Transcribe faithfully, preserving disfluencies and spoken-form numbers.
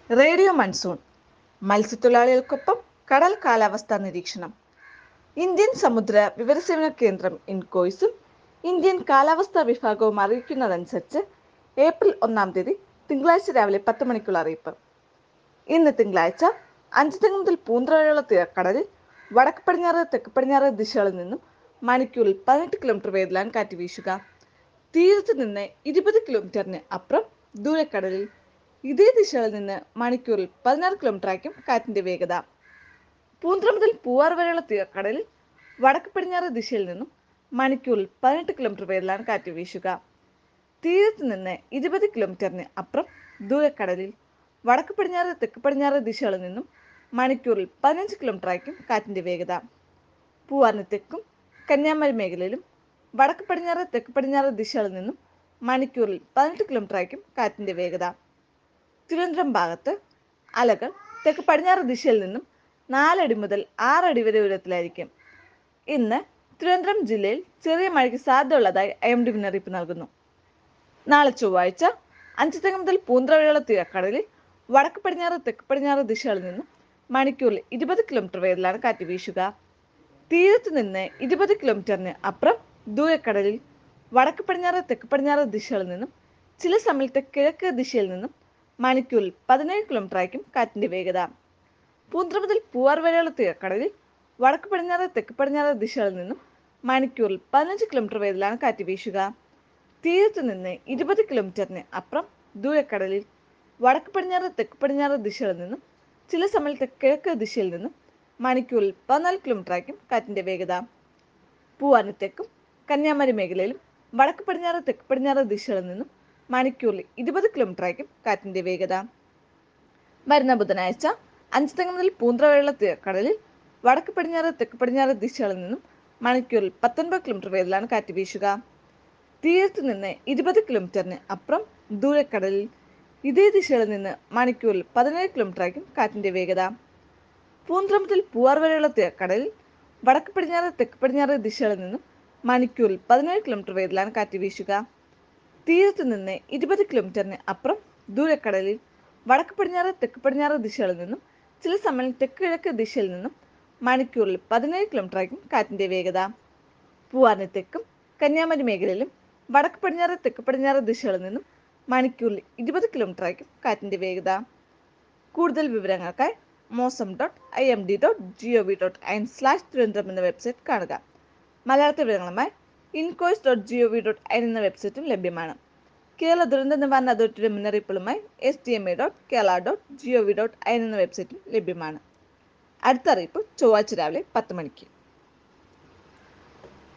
Radio monsoon മത്സ്യത്തൊഴിലാളികൾക്കൊപ്പം കടൽ കാലാവസ്ഥാ നിരീക്ഷണം. ഇന്ത്യൻ സമുദ്ര വിവരസേവന കേന്ദ്രം ഇൻകോയ്സും ഇന്ത്യൻ കാലാവസ്ഥാ വിഭാഗവും അറിയിക്കുന്നതനുസരിച്ച് ഏപ്രിൽ ഒന്നാം തീയതി തിങ്കളാഴ്ച രാവിലെ പത്ത് മണിക്കുള്ള അറിയിപ്പ്. ഇന്ന് തിങ്കളാഴ്ച അഞ്ചുതെങ്ങ് മുതൽ പൂന്തറ വരെയുള്ള തീരക്കടലിൽ വടക്ക് പടിഞ്ഞാറ് തെക്ക് പടിഞ്ഞാറ് ദിശകളിൽ നിന്നും മണിക്കൂറിൽ പതിനെട്ട് കിലോമീറ്റർ വേഗത്തിലാണ് കാറ്റ് വീശുക. തീരത്ത് നിന്ന് ഇരുപത് കിലോമീറ്ററിന് അപ്പുറം ദൂരക്കടലിൽ ഇതേ ദിശകളിൽ നിന്ന് മണിക്കൂറിൽ പതിനാറ് കിലോമീറ്റർ ആയിരിക്കും കാറ്റിന്റെ വേഗത. പൂന്തറ മുതൽ പൂവാർ വരെയുള്ള തീരക്കടലിൽ വടക്ക് പടിഞ്ഞാറ് ദിശയിൽ നിന്നും മണിക്കൂറിൽ പതിനെട്ട് കിലോമീറ്റർ വേഗത്തിലാണ് കാറ്റ് വീശുക. തീരത്ത് നിന്ന് ഇരുപത് കിലോമീറ്ററിന് അപ്പുറം ദൂരക്കടലിൽ വടക്ക് പടിഞ്ഞാറ് തെക്ക് പടിഞ്ഞാറ് ദിശകളിൽ നിന്നും മണിക്കൂറിൽ പതിനഞ്ച് കിലോമീറ്റർ ആയിരിക്കും കാറ്റിന്റെ വേഗത. പൂവാറിന് തെക്കും കന്യാകുമാരി മേഖലയിലും വടക്ക് പടിഞ്ഞാറ് തെക്ക് പടിഞ്ഞാറ് ദിശകളിൽ നിന്നും മണിക്കൂറിൽ പതിനെട്ട് കിലോമീറ്റർ ആയിരിക്കും കാറ്റിന്റെ വേഗത. തിരുവനന്തപുരം ഭാഗത്ത് അലകൾ തെക്ക് പടിഞ്ഞാറ് ദിശയിൽ നിന്നും നാലടി മുതൽ ആറടി വരെ ഉയരത്തിലായിരിക്കും. ഇന്ന് തിരുവനന്തപുരം ജില്ലയിൽ ചെറിയ മഴയ്ക്ക് സാധ്യതയുള്ളതായി ഐ എം ഡി മുന്നറിയിപ്പ് നൽകുന്നു. നാളെ ചൊവ്വാഴ്ച അഞ്ചുതെങ്ങ് മുതൽ പൂന്തറ വരെയുള്ള തീരക്കടലിൽ വടക്ക് പടിഞ്ഞാറ് തെക്ക് പടിഞ്ഞാറ് ദിശകളിൽ നിന്നും മണിക്കൂറിൽ ഇരുപത് കിലോമീറ്റർ വേഗത്തിലാണ് കാറ്റ് വീശുക. തീരത്ത് നിന്ന് ഇരുപത് കിലോമീറ്ററിന് അപ്പുറം ദൂരക്കടലിൽ വടക്ക് പടിഞ്ഞാറ് തെക്ക് പടിഞ്ഞാറ് ദിശകളിൽ നിന്നും ചില സമയത്ത് കിഴക്ക് ദിശയിൽ നിന്നും മണിക്കൂറിൽ പതിനേഴ് കിലോമീറ്റർ ആയിരിക്കും കാറ്റിന്റെ വേഗത. പൂന്തറ മുതൽ പൂവാർ വരെയുള്ള തീരക്കടലിൽ വടക്ക് പടിഞ്ഞാറ് തെക്ക് പടിഞ്ഞാറ് ദിശകളിൽ നിന്നും മണിക്കൂറിൽ പതിനഞ്ച് കിലോമീറ്റർ വേഗത്തിലാണ് കാറ്റ് വീശുക. തീരത്ത് നിന്ന് ഇരുപത് കിലോമീറ്ററിന് അപ്പുറം ദൂരക്കടലിൽ വടക്ക് പടിഞ്ഞാറ് തെക്ക് പടിഞ്ഞാറ് ദിശകളിൽ നിന്നും ചില സമയത്ത് കിഴക്ക് ദിശയിൽ നിന്നും മണിക്കൂറിൽ പതിനാല് കിലോമീറ്റർ ആയിരിക്കും കാറ്റിന്റെ വേഗത. പൂവാറിന് തെക്കും കന്യാകുമാരി മേഖലയിലും വടക്ക് പടിഞ്ഞാറ് തെക്ക് പടിഞ്ഞാറ് ദിശകളിൽ നിന്നും മണിക്കൂറിൽ ഇരുപത് കിലോമീറ്റർ ആയിരിക്കും കാറ്റിന്റെ വേഗത. വരുന്ന ബുധനാഴ്ച അഞ്ചുതെങ്ങ് മുതൽ പൂന്തറ വരെയുള്ള തീരക്കടലിൽ വടക്ക് പടിഞ്ഞാറ് തെക്ക് പടിഞ്ഞാറ് ദിശകളിൽ നിന്നും മണിക്കൂറിൽ പത്തൊൻപത് കിലോമീറ്റർ വേഗത്തിലാണ് കാറ്റ് വീശുക. തീരത്ത് നിന്ന് ഇരുപത് കിലോമീറ്ററിന് അപ്പുറം ദൂരക്കടലിൽ ഇതേ ദിശകളിൽ നിന്ന് മണിക്കൂറിൽ പതിനേഴ് കിലോമീറ്റർ ആയിരിക്കും കാറ്റിന്റെ വേഗത. പൂന്തറ മുതൽ പൂവാർ വരെയുള്ള തീരക്കടലിൽ വടക്ക് പടിഞ്ഞാറ് തെക്ക് പടിഞ്ഞാറ് ദിശകളിൽ നിന്നും മണിക്കൂറിൽ പതിനേഴ് കിലോമീറ്റർ വേഗത്തിലാണ് കാറ്റ് വീശുക. തീരത്ത് നിന്ന് ഇരുപത് കിലോമീറ്ററിന് അപ്പുറം ദൂരക്കടലിൽ വടക്ക് പടിഞ്ഞാറ് തെക്ക് പടിഞ്ഞാറ് ദിശകളിൽ നിന്നും ചില സമയം തെക്ക് കിഴക്ക് ദിശയിൽ നിന്നും മണിക്കൂറിൽ പതിനേഴ് കിലോമീറ്റർ ആയിരിക്കും കാറ്റിന്റെ വേഗത. പൂവാറിന് തെക്കും കന്യാകുമാരി മേഖലയിലും വടക്ക് പടിഞ്ഞാറ് തെക്ക് പടിഞ്ഞാറ് ദിശകളിൽ നിന്നും മണിക്കൂറിൽ ഇരുപത് കിലോമീറ്റർ ആയിരിക്കും കാറ്റിന്റെ വേഗത. കൂടുതൽ വിവരങ്ങൾക്കായി Mausam dot I M D dot G O V dot I N slash Thiruvananthapuram എന്ന വെബ്സൈറ്റ് കാണുക. മലയാളത്തെ വിവരങ്ങളുമായി INCOIS dot G O V dot I N എന്ന വെബ്സൈറ്റും ലഭ്യമാണ്. കേരള ദുരന്ത നിവാരണ അതോറിറ്റിയുടെ മുന്നറിയിപ്പുകളുമായി S D M A dot Kerala dot G O V dot I N എന്ന വെബ്സൈറ്റും ലഭ്യമാണ്. അടുത്ത അറിയിപ്പ് ചൊവ്വാഴ്ച രാവിലെ പത്ത് മണിക്ക്.